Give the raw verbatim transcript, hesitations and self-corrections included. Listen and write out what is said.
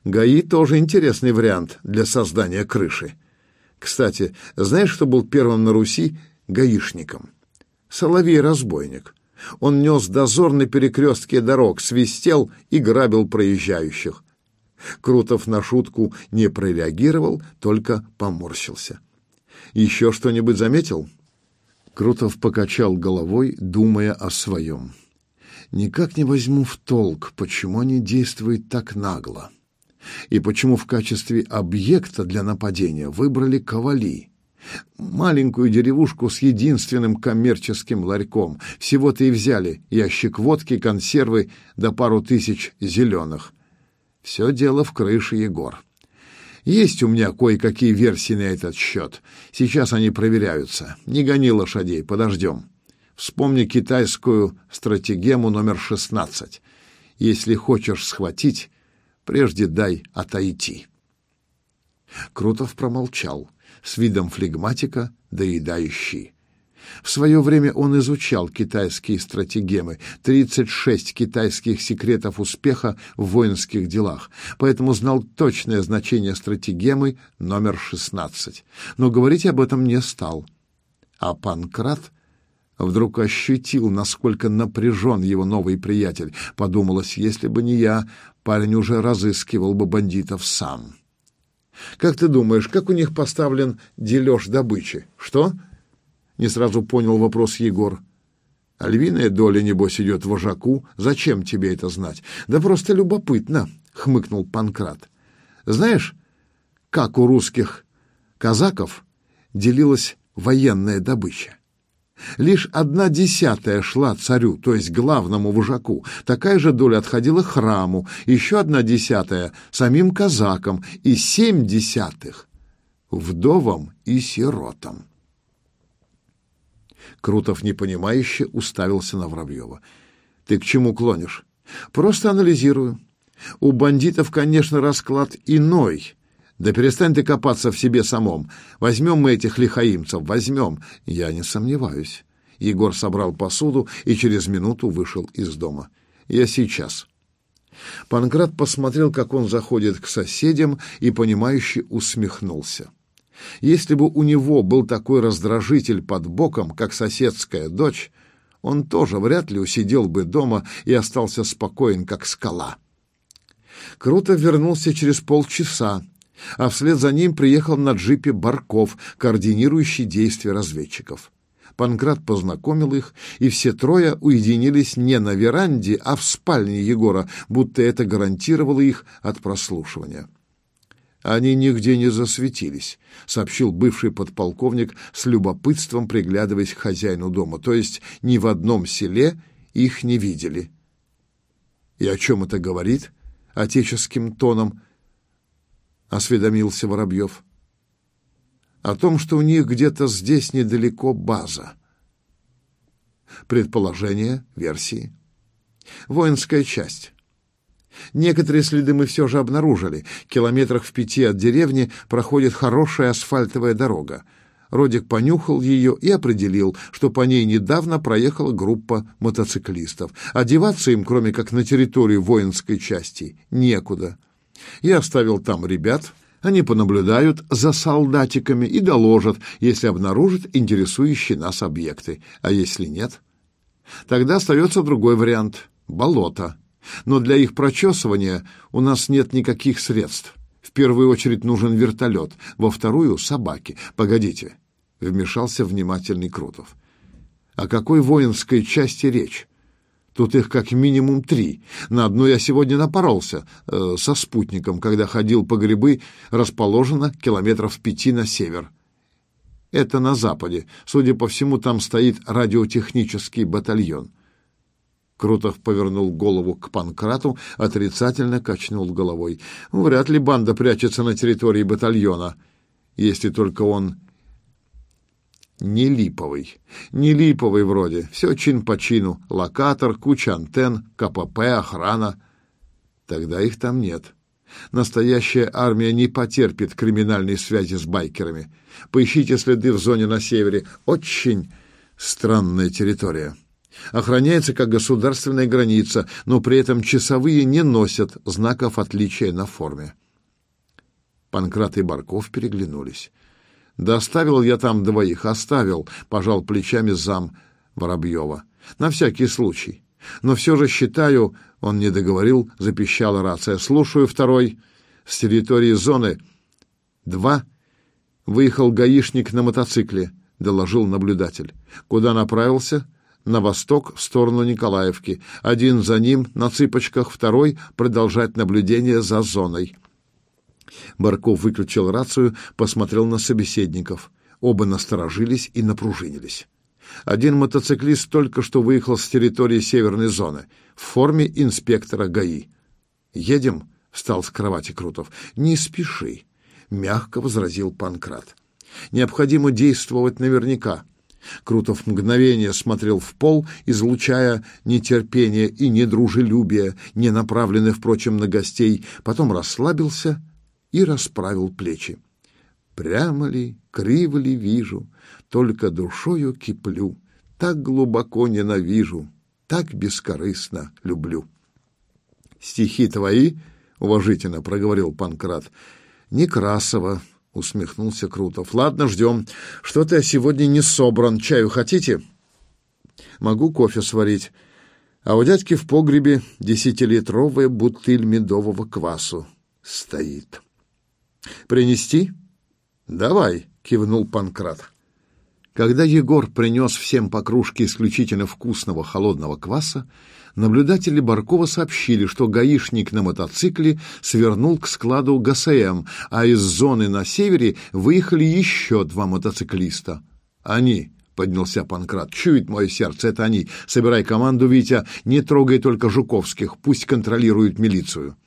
ГАИ тоже интересный вариант для создания крыши. Кстати, знаешь, кто был первым на Руси гаишником? Соловей-разбойник. Он нес дозор на перекрестке дорог, свистел и грабил проезжающих. Крутов на шутку не прореагировал, только поморщился. «Еще что-нибудь заметил?» Крутов покачал головой, думая о своем. «Никак не возьму в толк, почему они действуют так нагло. И почему в качестве объекта для нападения выбрали Ковали, маленькую деревушку с единственным коммерческим ларьком. Всего-то и взяли ящик водки, консервы да пару тысяч зеленых. Все дело в крыше, Егор. Есть у меня кое-какие версии на этот счет. Сейчас они проверяются. Не гони лошадей, подождем. Вспомни китайскую стратегему номер шестнадцать. Если хочешь схватить, прежде дай отойти». Крутов промолчал, с видом флегматика, доедающий. В свое время он изучал китайские стратегемы, тридцать шесть китайских секретов успеха в воинских делах, поэтому знал точное значение стратегемы номер шестнадцать. Но говорить об этом не стал. А Панкрат вдруг ощутил, насколько напряжен его новый приятель. Подумалось, если бы не я, парень уже разыскивал бы бандитов сам. «Как ты думаешь, как у них поставлен дележ добычи?» «Что?» — не сразу понял вопрос Егор. «А львиная доля, небось, идет вожаку. Зачем тебе это знать?» «Да просто любопытно», — хмыкнул Панкрат. «Знаешь, как у русских казаков делилась военная добыча? Лишь одна десятая шла царю, то есть главному вожаку. Такая же доля отходила храму, еще одна десятая — самим казакам и семь десятых — вдовам и сиротам». Крутов непонимающе уставился на Воробьева. «Ты к чему клонишь?» «Просто анализирую. У бандитов, конечно, расклад иной. Да перестань ты копаться в себе самом. Возьмем мы этих лихаимцев, возьмем». «Я не сомневаюсь». Егор собрал посуду и через минуту вышел из дома. «Я сейчас». Панкрат посмотрел, как он заходит к соседям, и понимающе усмехнулся. Если бы у него был такой раздражитель под боком, как соседская дочь, он тоже вряд ли усидел бы дома и остался спокоен, как скала. Крутов вернулся через полчаса, а вслед за ним приехал на джипе Барков, координирующий действия разведчиков. Панкрат познакомил их, и все трое уединились не на веранде, а в спальне Егора, будто это гарантировало их от прослушивания. «Они нигде не засветились», — сообщил бывший подполковник с любопытством, приглядываясь к хозяину дома. «То есть ни в одном селе их не видели». «И о чем это говорит?» — отеческим тоном осведомился Воробьев. «О том, что у них где-то здесь недалеко база». Предположения, версии. Воинская часть. Некоторые следы мы все же обнаружили. Километрах в пяти от деревни проходит хорошая асфальтовая дорога. Родик понюхал ее и определил, что по ней недавно проехала группа мотоциклистов. Одеваться им, кроме как на территорию воинской части, некуда. Я оставил там ребят. Они понаблюдают за солдатиками и доложат, если обнаружат интересующие нас объекты. А если нет? Тогда остается другой вариант — болото. Но для их прочесывания у нас нет никаких средств. В первую очередь нужен вертолет, во вторую — собаки. Погодите, — вмешался внимательный Крутов. О какой воинской части речь? Тут их как минимум три. На одну я сегодня напоролся э, со спутником, когда ходил по грибы, расположено километров пяти на север. Это на западе. Судя по всему, там стоит радиотехнический батальон. Крутов повернул голову к Панкрату, отрицательно качнул головой. Вряд ли банда прячется на территории батальона, если только он не липовый. Не липовый вроде. Все чин по чину. Локатор, куча антенн, КПП, охрана. Тогда их там нет. Настоящая армия не потерпит криминальной связи с байкерами. Поищите следы в зоне на севере. Очень странная территория. Охраняется как государственная граница, но при этом часовые не носят знаков отличия на форме. Панкрат и Барков переглянулись. «Да оставил я там двоих, оставил», — пожал плечами зам Воробьева. «На всякий случай. Но все же считаю...» — он не договорил, запищала рация. «Слушаю, второй. С территории зоны два выехал гаишник на мотоцикле», — доложил наблюдатель. «Куда направился?» «На восток, в сторону Николаевки. Один за ним на цыпочках, второй продолжать наблюдение за зоной». Барков выключил рацию, посмотрел на собеседников. Оба насторожились и напружинились. Один мотоциклист только что выехал с территории северной зоны в форме инспектора ГАИ. «Едем?» — встал с кровати Крутов. «Не спеши», — мягко возразил Панкрат. «Необходимо действовать наверняка». Крутов мгновение смотрел в пол, излучая нетерпение и недружелюбие, не направленное, впрочем, на гостей, потом расслабился и расправил плечи. «Прямо ли, криво ли вижу, только душою киплю, так глубоко ненавижу, так бескорыстно люблю». «Стихи твои?» — уважительно проговорил Панкрат. «Некрасово», — усмехнулся Крутов. «Ладно, ждем. Что-то я сегодня не собран. Чаю хотите?» «Могу кофе сварить. А у дядьки в погребе десятилитровая бутыль медового квасу стоит». «Принести?» «Давай», — кивнул Панкрат. Когда Егор принес всем по кружке исключительно вкусного холодного кваса, наблюдатели Баркова сообщили, что гаишник на мотоцикле свернул к складу ГСМ, а из зоны на севере выехали еще два мотоциклиста. «Они», — поднялся Панкрат, — «чует мое сердце, это они. Собирай команду, Витя, не трогай только Жуковских, пусть контролируют милицию».